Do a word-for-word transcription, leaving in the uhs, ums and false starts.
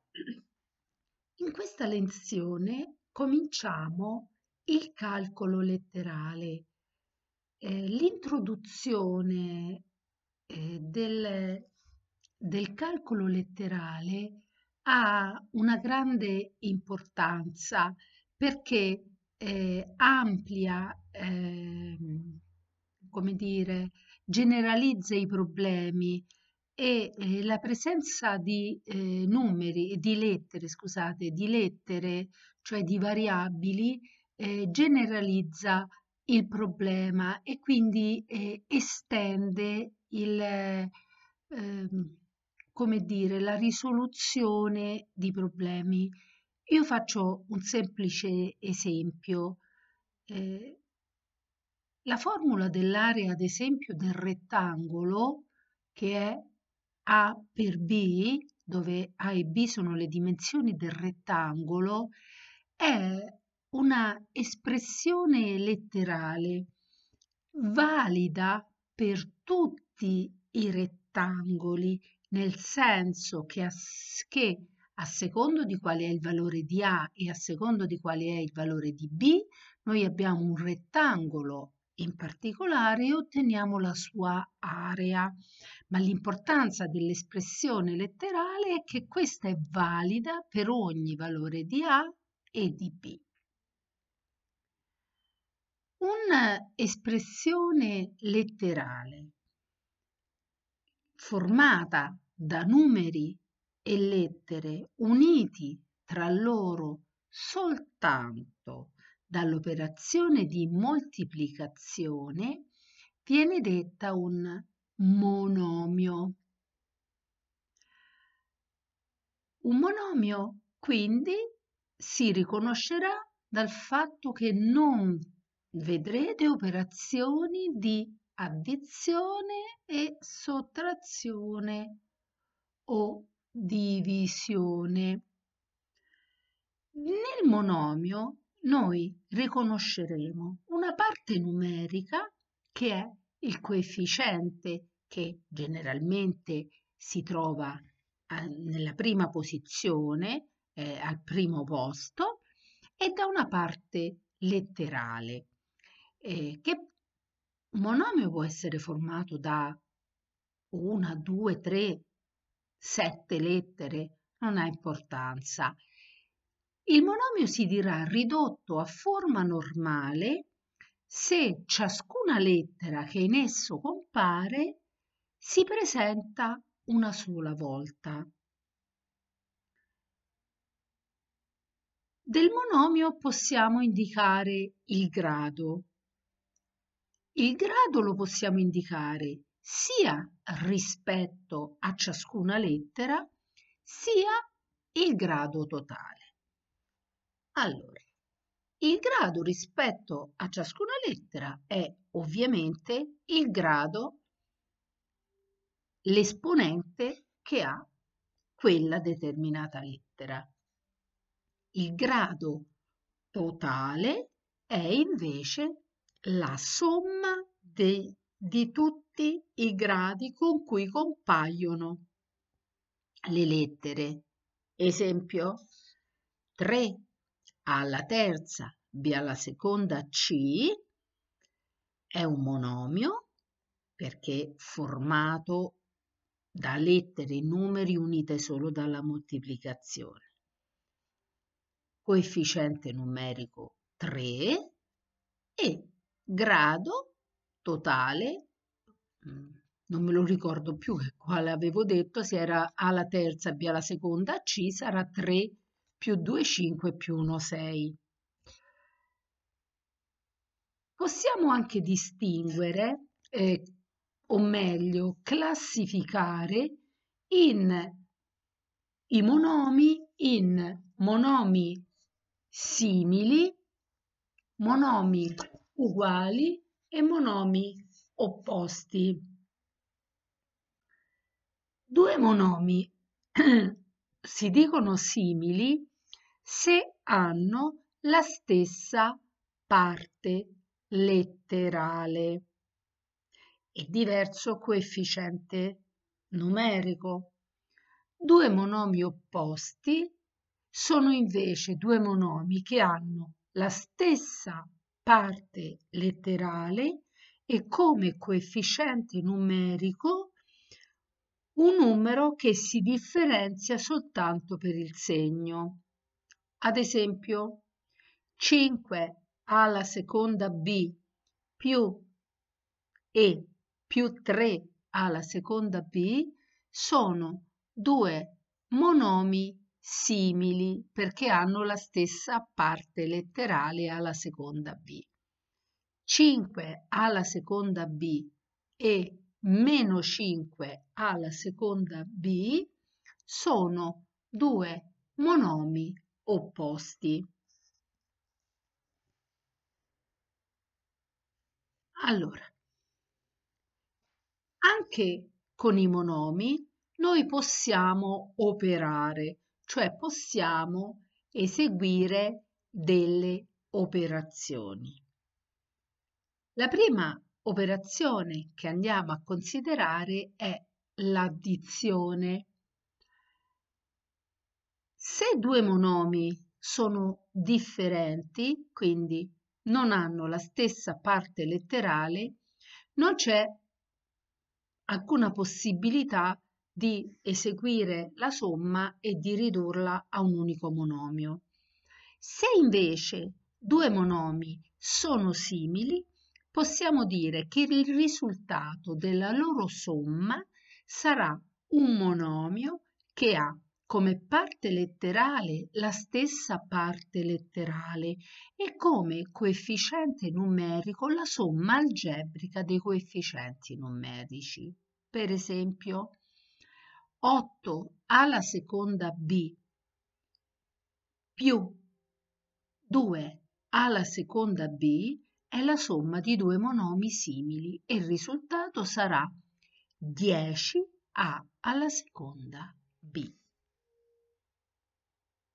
In questa lezione cominciamo il calcolo letterale. Eh, l'introduzione eh, del, del calcolo letterale ha una grande importanza perché eh, amplia, ehm, come dire, generalizza i problemi e eh, la presenza di eh, numeri, di lettere, scusate, di lettere, cioè di variabili, eh, generalizza il problema e quindi eh, estende il, eh, ehm, come dire, la risoluzione di problemi. Io faccio un semplice esempio. Eh, la formula dell'area, ad esempio, del rettangolo, che è A per B, dove A e B sono le dimensioni del rettangolo, è una espressione letterale valida per tutti i rettangoli, nel senso che a, s- che a secondo di quale è il valore di A e a secondo di quale è il valore di B, noi abbiamo un rettangolo in particolare e otteniamo la sua area. Ma l'importanza dell'espressione letterale è che questa è valida per ogni valore di A e di B. Un'espressione letterale formata da numeri e lettere uniti tra loro soltanto dall'operazione di moltiplicazione viene detta un monomio. Un monomio quindi si riconoscerà dal fatto che non vedrete operazioni di addizione e sottrazione o divisione. Nel monomio noi riconosceremo una parte numerica che è il coefficiente che generalmente si trova a- nella prima posizione, eh, al primo posto, e da una parte letterale, eh, che un monomio può essere formato da una, due, tre, sette lettere, non ha importanza. Il monomio si dirà ridotto a forma normale se ciascuna lettera che in esso compare si presenta una sola volta. Del monomio possiamo indicare il grado. Il grado lo possiamo indicare sia rispetto a ciascuna lettera, sia il grado totale. Allora, il grado rispetto a ciascuna lettera è ovviamente il grado, l'esponente che ha quella determinata lettera. Il grado totale è invece la somma dei- di tutti i gradi con cui compaiono le lettere. Esempio, tre alla terza B alla seconda C è un monomio perché formato da lettere e numeri unite solo dalla moltiplicazione. Coefficiente numerico tre e grado totale, mm, non me lo ricordo più che quale avevo detto, se era A alla terza, B alla seconda, C sarà tre più due, cinque più uno, sei. Possiamo anche distinguere, eh, o meglio, classificare in i monomi in monomi simili, monomi uguali e monomi opposti. Due monomi si dicono simili se hanno la stessa parte letterale e diverso coefficiente numerico. Due monomi opposti sono invece due monomi che hanno la stessa parte letterale e come coefficiente numerico un numero che si differenzia soltanto per il segno. Ad esempio, cinque alla seconda B più E più tre alla seconda B sono due monomi simili perché hanno la stessa parte letterale alla seconda B. cinque alla seconda B e meno cinque alla seconda B sono due monomi opposti. Allora, anche con i monomi noi possiamo operare, cioè possiamo eseguire delle operazioni. La prima operazione che andiamo a considerare è l'addizione. Se due monomi sono differenti, quindi non hanno la stessa parte letterale, non c'è alcuna possibilità di eseguire la somma e di ridurla a un unico monomio. Se invece due monomi sono simili, possiamo dire che il risultato della loro somma sarà un monomio che ha come parte letterale la stessa parte letterale e come coefficiente numerico la somma algebrica dei coefficienti numerici. Per esempio, otto alla seconda B più due alla seconda B è la somma di due monomi simili e il risultato sarà dieci A alla seconda B.